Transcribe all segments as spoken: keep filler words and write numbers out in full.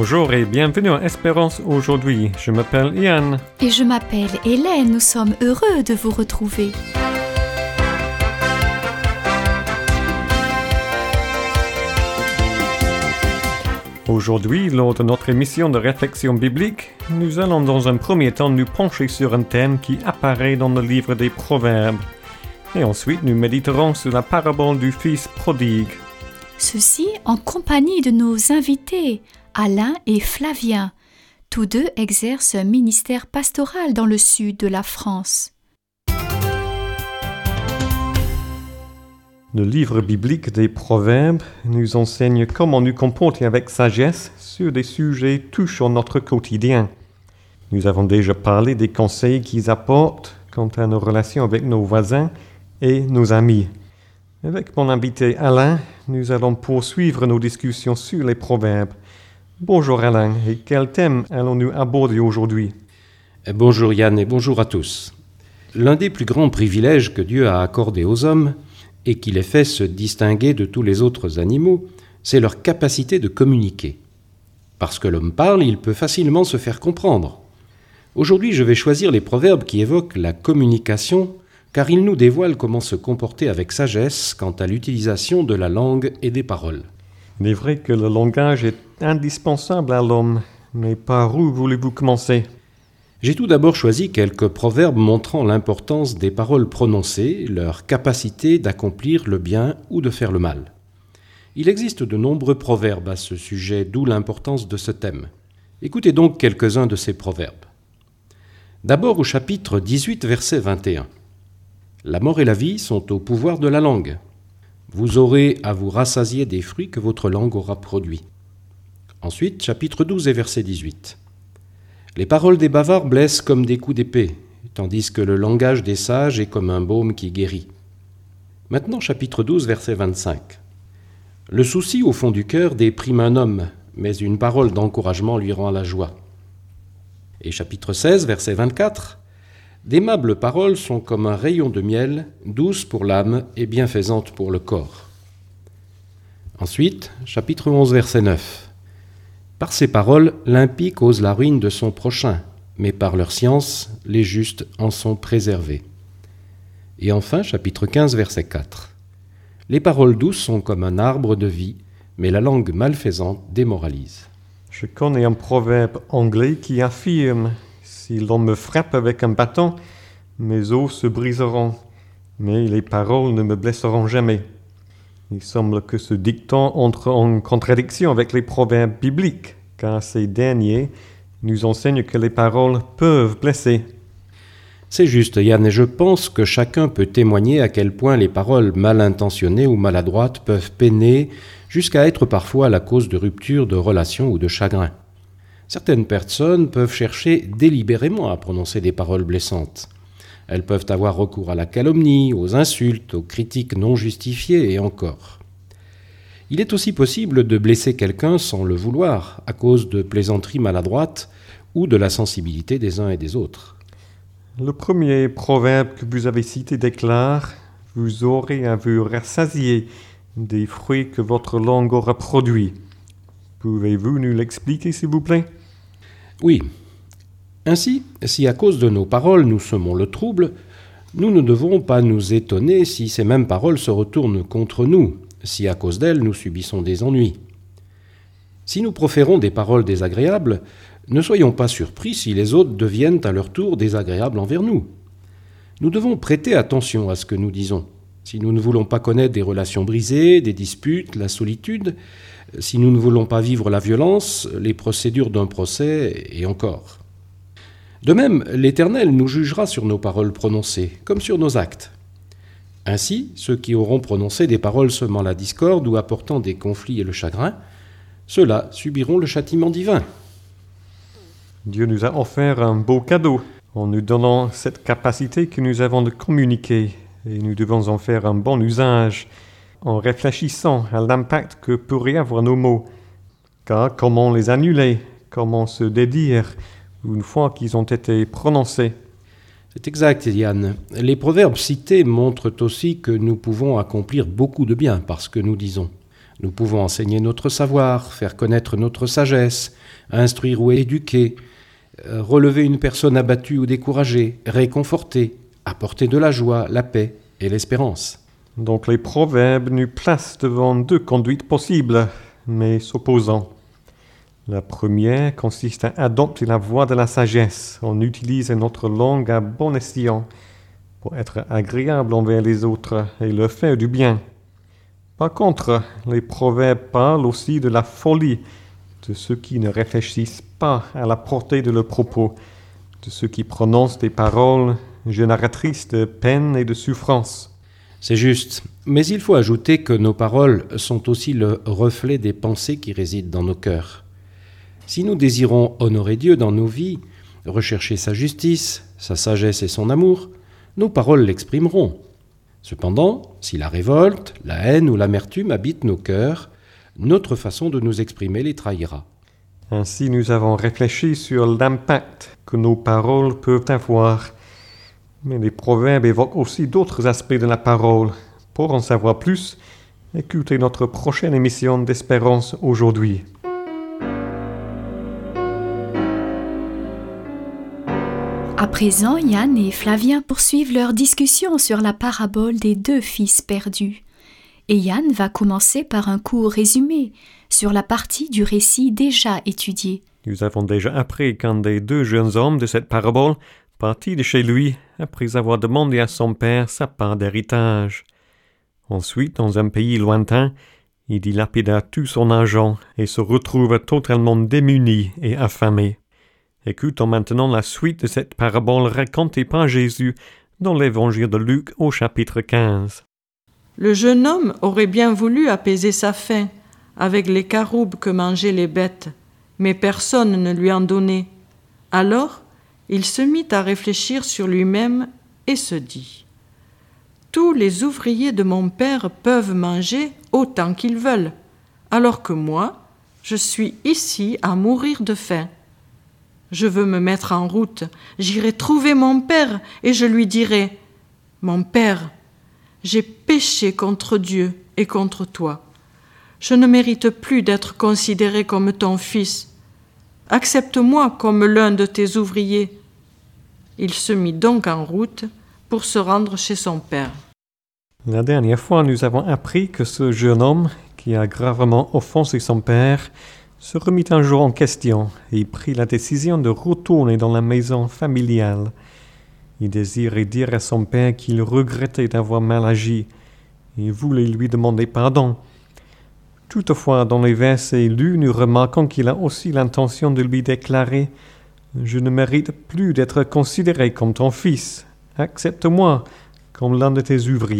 Bonjour et bienvenue à Espérance aujourd'hui. Je m'appelle Ian. Et je m'appelle Hélène. Nous sommes heureux de vous retrouver. Aujourd'hui, lors de notre émission de réflexion biblique, nous allons dans un premier temps nous pencher sur un thème qui apparaît dans le livre des Proverbes. Et ensuite, nous méditerons sur la parabole du fils prodigue. Ceci en compagnie de nos invités, Alain et Flavien. Tous deux exercent un ministère pastoral dans le sud de la France. Le livre biblique des Proverbes nous enseigne comment nous comporter avec sagesse sur des sujets touchant notre quotidien. Nous avons déjà parlé des conseils qu'ils apportent quant à nos relations avec nos voisins et nos amis. Avec mon invité Alain, nous allons poursuivre nos discussions sur les Proverbes. Bonjour Alain, et quel thème allons-nous aborder aujourd'hui? Bonjour Yann et bonjour à tous. L'un des plus grands privilèges que Dieu a accordés aux hommes et qui les fait se distinguer de tous les autres animaux, c'est leur capacité de communiquer. Parce que l'homme parle, il peut facilement se faire comprendre. Aujourd'hui, je vais choisir les proverbes qui évoquent la communication, car ils nous dévoilent comment se comporter avec sagesse quant à l'utilisation de la langue et des paroles. Il est vrai que le langage est indispensable à l'homme, mais par où voulez-vous commencer? J'ai tout d'abord choisi quelques proverbes montrant l'importance des paroles prononcées, leur capacité d'accomplir le bien ou de faire le mal. Il existe de nombreux proverbes à ce sujet, d'où l'importance de ce thème. Écoutez donc quelques-uns de ces proverbes. D'abord au chapitre dix-huit, verset vingt et un. La mort et la vie sont au pouvoir de la langue. Vous aurez à vous rassasier des fruits que votre langue aura produits. Ensuite, chapitre douze et verset dix-huit. Les paroles des bavards blessent comme des coups d'épée, tandis que le langage des sages est comme un baume qui guérit. Maintenant, chapitre douze, verset vingt-cinq. Le souci au fond du cœur déprime un homme, mais une parole d'encouragement lui rend la joie. Et chapitre seize, verset vingt-quatre. D'aimables paroles sont comme un rayon de miel, douces pour l'âme et bienfaisantes pour le corps. Ensuite, chapitre onze, verset neuf. Par ces paroles, l'impie cause la ruine de son prochain, mais par leur science, les justes en sont préservés. Et enfin, chapitre quinze, verset quatre. Les paroles douces sont comme un arbre de vie, mais la langue malfaisante démoralise. Je connais un proverbe anglais qui affirme « Si l'on me frappe avec un bâton, mes os se briseront, mais les paroles ne me blesseront jamais. » Il semble que ce dicton entre en contradiction avec les proverbes bibliques, car ces derniers nous enseignent que les paroles peuvent blesser. C'est juste, Yann, et je pense que chacun peut témoigner à quel point les paroles mal intentionnées ou maladroites peuvent peiner jusqu'à être parfois la cause de rupture de relations ou de chagrin. Certaines personnes peuvent chercher délibérément à prononcer des paroles blessantes. Elles peuvent avoir recours à la calomnie, aux insultes, aux critiques non justifiées et encore. Il est aussi possible de blesser quelqu'un sans le vouloir, à cause de plaisanteries maladroites ou de la sensibilité des uns et des autres. Le premier proverbe que vous avez cité déclare « Vous aurez à vous rassasier des fruits que votre langue aura produits ». Pouvez-vous nous l'expliquer, s'il vous plaît? Oui. Ainsi, si à cause de nos paroles nous semons le trouble, nous ne devons pas nous étonner si ces mêmes paroles se retournent contre nous, si à cause d'elles nous subissons des ennuis. Si nous proférons des paroles désagréables, ne soyons pas surpris si les autres deviennent à leur tour désagréables envers nous. Nous devons prêter attention à ce que nous disons. Si nous ne voulons pas connaître des relations brisées, des disputes, la solitude, si nous ne voulons pas vivre la violence, les procédures d'un procès et encore. De même, l'Éternel nous jugera sur nos paroles prononcées, comme sur nos actes. Ainsi, ceux qui auront prononcé des paroles semant la discorde ou apportant des conflits et le chagrin, ceux-là subiront le châtiment divin. Dieu nous a offert un beau cadeau en nous donnant cette capacité que nous avons de communiquer, et nous devons en faire un bon usage en réfléchissant à l'impact que pourraient avoir nos mots. Car comment les annuler, comment se dédire une fois qu'ils ont été prononcés? C'est exact, Yann. Les proverbes cités montrent aussi que nous pouvons accomplir beaucoup de bien par ce que nous disons. Nous pouvons enseigner notre savoir, faire connaître notre sagesse, instruire ou éduquer, relever une personne abattue ou découragée, réconforter, apporter de la joie, la paix et l'espérance. Donc les proverbes nous placent devant deux conduites possibles, mais s'opposant. La première consiste à adopter la voie de la sagesse. On utilise notre langue à bon escient pour être agréable envers les autres et leur faire du bien. Par contre, les proverbes parlent aussi de la folie, de ceux qui ne réfléchissent pas à la portée de leurs propos, de ceux qui prononcent des paroles génératrices de peine et de souffrance. C'est juste, mais il faut ajouter que nos paroles sont aussi le reflet des pensées qui résident dans nos cœurs. Si nous désirons honorer Dieu dans nos vies, rechercher sa justice, sa sagesse et son amour, nos paroles l'exprimeront. Cependant, si la révolte, la haine ou l'amertume habitent nos cœurs, notre façon de nous exprimer les trahira. Ainsi, nous avons réfléchi sur l'impact que nos paroles peuvent avoir. Mais les proverbes évoquent aussi d'autres aspects de la parole. Pour en savoir plus, écoutez notre prochaine émission d'Espérance aujourd'hui. À présent, Yann et Flavien poursuivent leur discussion sur la parabole des deux fils perdus. Et Yann va commencer par un court résumé sur la partie du récit déjà étudiée. Nous avons déjà appris qu'un des deux jeunes hommes de cette parabole partit de chez lui après avoir demandé à son père sa part d'héritage. Ensuite, dans un pays lointain, il dilapida tout son argent et se retrouva totalement démuni et affamé. Écoutons maintenant la suite de cette parabole racontée par Jésus dans l'évangile de Luc au chapitre quinze. Le jeune homme aurait bien voulu apaiser sa faim avec les caroubes que mangeaient les bêtes, mais personne ne lui en donnait. Alors, il se mit à réfléchir sur lui-même et se dit « Tous les ouvriers de mon père peuvent manger autant qu'ils veulent, alors que moi, je suis ici à mourir de faim. Je veux me mettre en route, j'irai trouver mon père et je lui dirai « Mon père, j'ai péché contre Dieu et contre toi. Je ne mérite plus d'être considéré comme ton fils. Accepte-moi comme l'un de tes ouvriers. » Il se mit donc en route pour se rendre chez son père. La dernière fois, nous avons appris que ce jeune homme, qui a gravement offensé son père, se remit un jour en question et prit la décision de retourner dans la maison familiale. Il désirait dire à son père qu'il regrettait d'avoir mal agi et voulait lui demander pardon. Toutefois, dans les versets lus, nous remarquons qu'il a aussi l'intention de lui déclarer « Je ne mérite plus d'être considéré comme ton fils. Accepte-moi comme l'un de tes ouvriers. »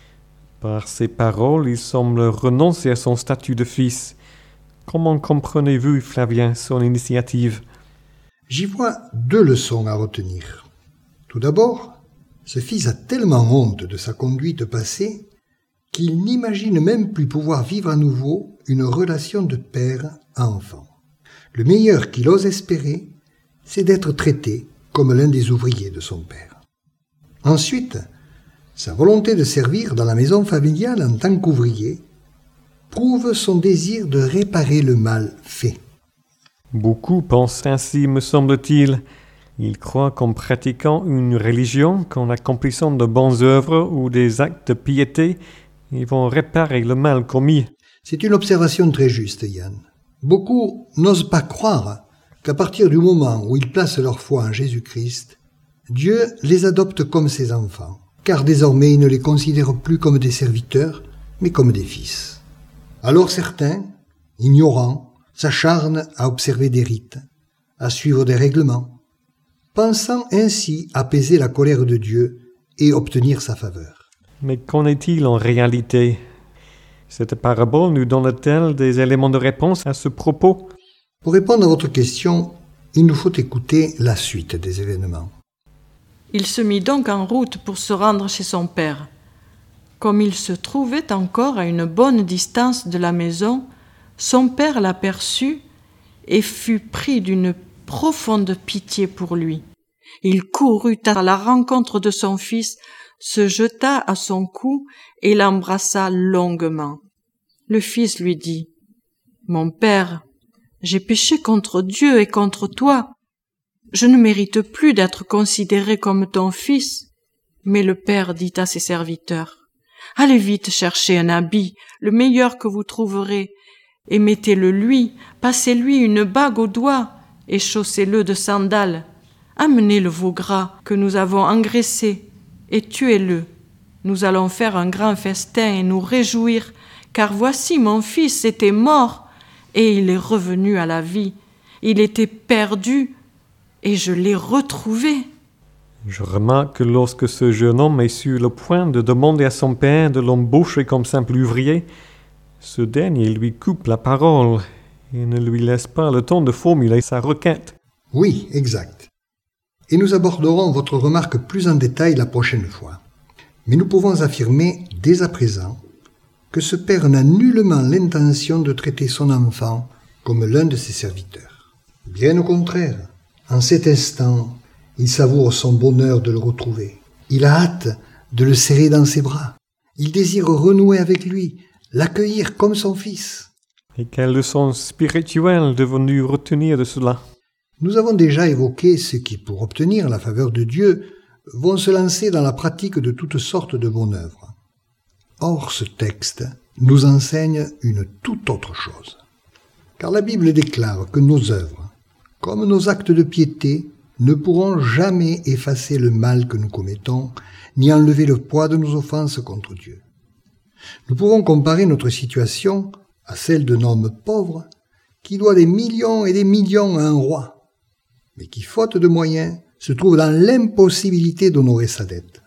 Par ces paroles, il semble renoncer à son statut de fils. Comment comprenez-vous, Flavien, son initiative ? J'y vois deux leçons à retenir. Tout d'abord, ce fils a tellement honte de sa conduite passée qu'il n'imagine même plus pouvoir vivre à nouveau une relation de père à enfant. Le meilleur qu'il ose espérer, c'est d'être traité comme l'un des ouvriers de son père. Ensuite, sa volonté de servir dans la maison familiale en tant qu'ouvrier prouve son désir de réparer le mal fait. Beaucoup pensent ainsi, me semble-t-il. Ils croient qu'en pratiquant une religion, qu'en accomplissant de bonnes œuvres ou des actes de piété, ils vont réparer le mal commis. C'est une observation très juste, Yann. Beaucoup n'osent pas croire qu'à partir du moment où ils placent leur foi en Jésus-Christ, Dieu les adopte comme ses enfants, car désormais il ne les considère plus comme des serviteurs, mais comme des fils. Alors certains, ignorants, s'acharnent à observer des rites, à suivre des règlements, pensant ainsi apaiser la colère de Dieu et obtenir sa faveur. Mais qu'en est-il en réalité ? Cette parabole nous donne-t-elle des éléments de réponse à ce propos ? Pour répondre à votre question, il nous faut écouter la suite des événements. Il se mit donc en route pour se rendre chez son père. Comme il se trouvait encore à une bonne distance de la maison, son père l'aperçut et fut pris d'une profonde pitié pour lui. Il courut à la rencontre de son fils, se jeta à son cou et l'embrassa longuement. Le fils lui dit, « Mon père, j'ai péché contre Dieu et contre toi. Je ne mérite plus d'être considéré comme ton fils. » Mais le père dit à ses serviteurs, « Allez vite chercher un habit, le meilleur que vous trouverez, et mettez-le lui, passez-lui une bague au doigt, et chaussez-le de sandales. Amenez le veau gras que nous avons engraissé, et tuez-le. Nous allons faire un grand festin et nous réjouir, car voici mon fils était mort, et il est revenu à la vie. Il était perdu, et je l'ai retrouvé. » Je remarque que lorsque ce jeune homme est sur le point de demander à son père de l'embaucher comme simple ouvrier, ce dernier lui coupe la parole et ne lui laisse pas le temps de formuler sa requête. Oui, exact. Et nous aborderons votre remarque plus en détail la prochaine fois. Mais nous pouvons affirmer dès à présent que ce père n'a nullement l'intention de traiter son enfant comme l'un de ses serviteurs. Bien au contraire, en cet instant, il savoure son bonheur de le retrouver. Il a hâte de le serrer dans ses bras. Il désire renouer avec lui, l'accueillir comme son fils. Et quelle leçon spirituelle devons-nous retenir de cela? Nous avons déjà évoqué ceux qui, pour obtenir la faveur de Dieu, vont se lancer dans la pratique de toutes sortes de bonnes œuvres. Or, ce texte nous enseigne une toute autre chose. Car la Bible déclare que nos œuvres, comme nos actes de piété, ne pourront jamais effacer le mal que nous commettons, ni enlever le poids de nos offenses contre Dieu. Nous pouvons comparer notre situation à celle d'un homme pauvre qui doit des millions et des millions à un roi, mais qui, faute de moyens, se trouve dans l'impossibilité d'honorer sa dette.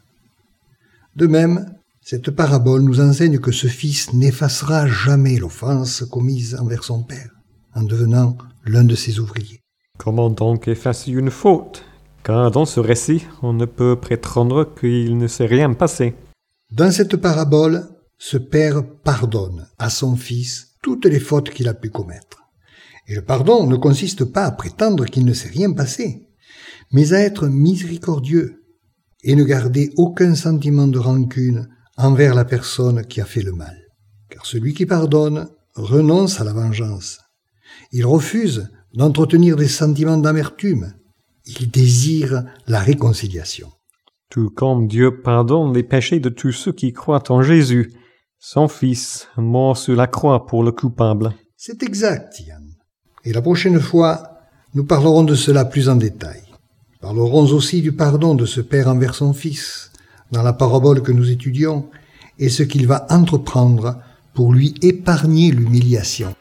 De même, cette parabole nous enseigne que ce fils n'effacera jamais l'offense commise envers son père, en devenant l'un de ses ouvriers. Comment donc effacer une faute? Car dans ce récit, on ne peut prétendre qu'il ne s'est rien passé. Dans cette parabole, ce père pardonne à son fils toutes les fautes qu'il a pu commettre. Et le pardon ne consiste pas à prétendre qu'il ne s'est rien passé, mais à être miséricordieux et ne garder aucun sentiment de rancune envers la personne qui a fait le mal. Car celui qui pardonne renonce à la vengeance. Il refuse d'entretenir des sentiments d'amertume. Il désire la réconciliation. Tout comme Dieu pardonne les péchés de tous ceux qui croient en Jésus, son Fils, mort sur la croix pour le coupable. C'est exact, Yann. Et la prochaine fois, nous parlerons de cela plus en détail. Nous parlerons aussi du pardon de ce père envers son fils, dans la parabole que nous étudions, et ce qu'il va entreprendre pour lui épargner l'humiliation.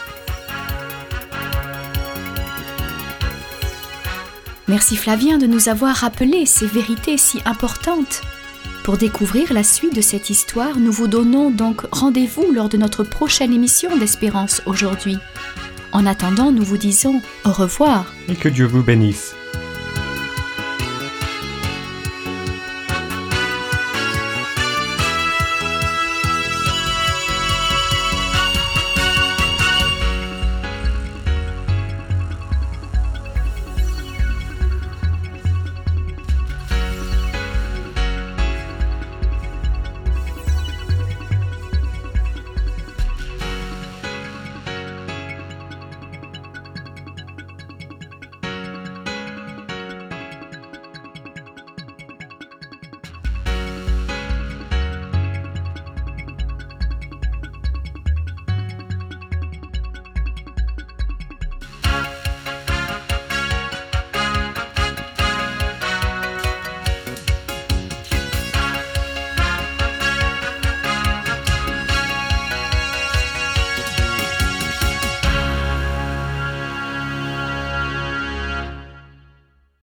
Merci Flavien de nous avoir rappelé ces vérités si importantes. Pour découvrir la suite de cette histoire, nous vous donnons donc rendez-vous lors de notre prochaine émission d'Espérance aujourd'hui. En attendant, nous vous disons au revoir. Et que Dieu vous bénisse.